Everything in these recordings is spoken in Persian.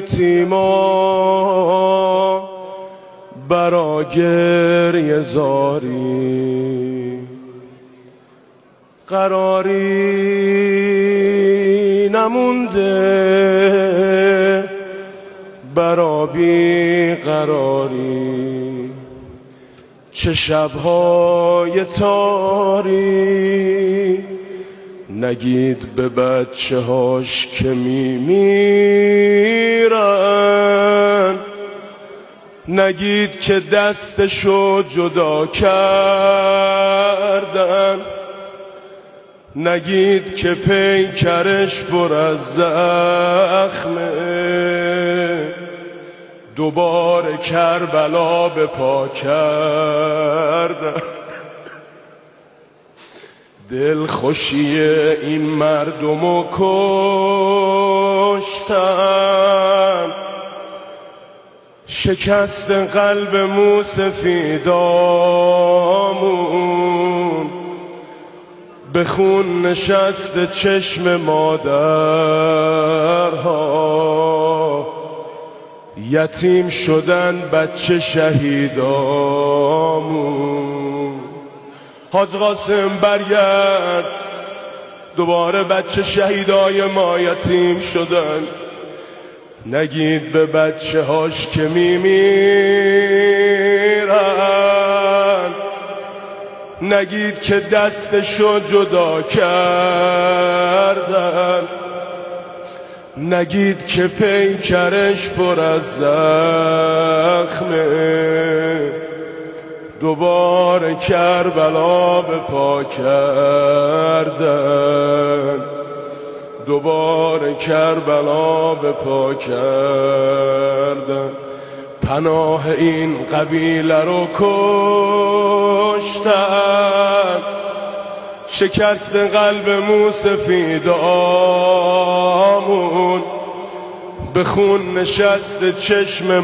یتیما برا گریه زاری، قراری نمونده برا بی قراری. چه شبهای تاری نگید به بچه هاش که میمیرن، نگید که دستشو جدا کردن، نگید که پیکرش پر از زخمه، دوباره کربلا به پا کردن. دل خوشی این مردمو کشتن، شکست قلب موسفیدامون، به خون نشست چشم مادرها، یتیم شدن بچه شهیدامون. حاج قاسم برگرد، دوباره بچه شهیدای ما یتیم شدن، نگید به بچه هاش که میمیرن، نگید که دستشو جدا کردن، نگید که پیکرش پر از زخمه، دوباره کربلا به پا کردن، دوباره کربلا به پا کردن. پناه این قبیله رو کشتن، شکست قلب موسفیدامون، به خون نشست چشم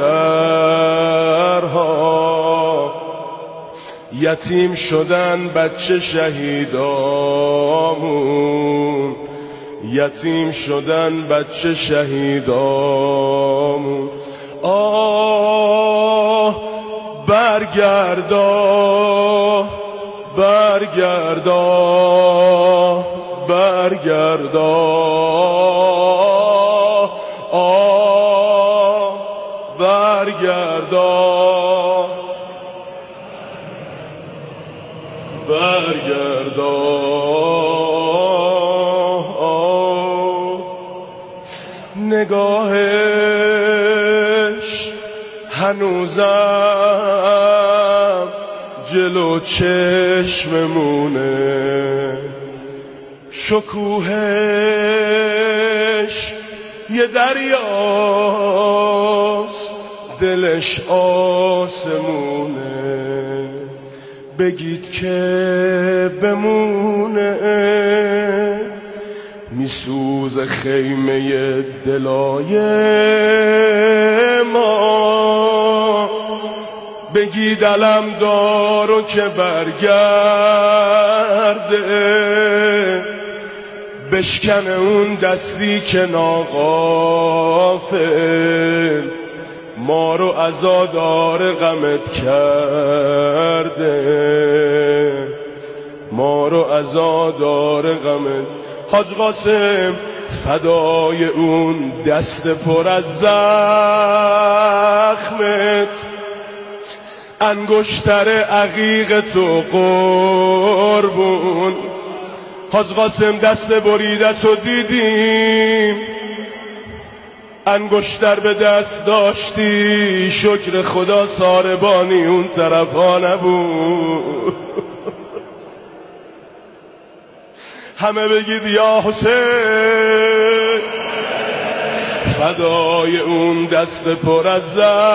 مادرها، یتیم شدن بچه شهیدامون، یتیم شدن بچه شهیدامون. آه برگردا برگردا برگردا، آه برگردا برگردا. نگاهش هنوزم جلو چشممونه، شکوهش یه دریاست، دلش آسمونه، بگید که بمونه، میسوز خیمه دلای ما، بگید علم دارو که برگرده، بشکنه اون دستی که ناغافل ما رو عزادار غمت کرده، ما رو عزادار غمت. حاج قاسم فدای اون دست پر از زخمت، انگشتر عقیق تو قربون. حاج قاسم دست بریدتو دیدیم، انگشتر به دست داشتی، شکر خدا ساربانی اون طرف ها نبود. همه بگید یا حسین، فدای اون دست پر از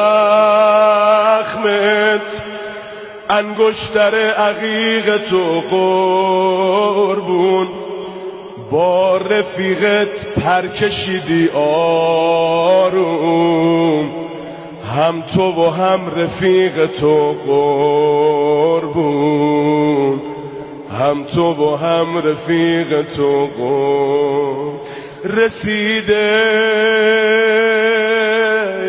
زخمت، انگشتر عقیق تو قربون. با رفیقت پر کشیدی آروم، هم تو و هم رفیق تو قربون، هم تو و هم رفیق تو قربون. رسیده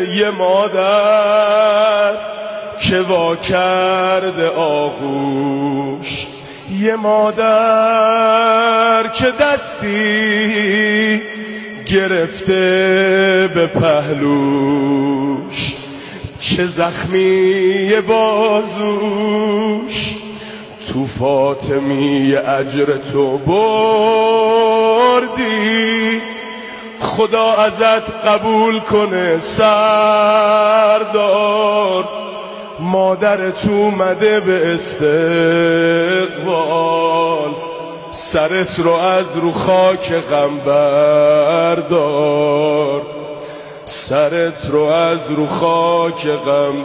یه مادر که وا کرده آغوش، یه مادر که دستی گرفته به پهلوش، چه زخمی بازوش تو فاطمی اجر تو بردی. خدا ازت قبول کنه سردار، مادرت اومده به استقبال، سرت رو از رو خاک غم بردار، سرت رو از رو خاک غم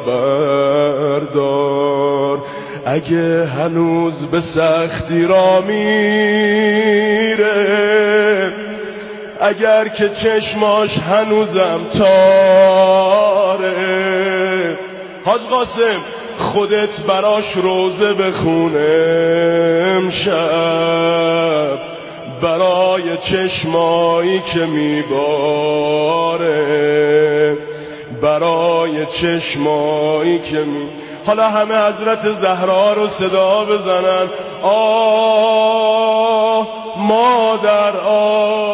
بردار. اگه هنوز به سختی را میره، اگر که چشماش هنوزم تاره، حاج قاسم خودت براش روزه بخونه امشب، برای چشمایی که میباره، برای چشمایی که حالا همه حضرت زهرا رو صدا بزنن. آه مادر آه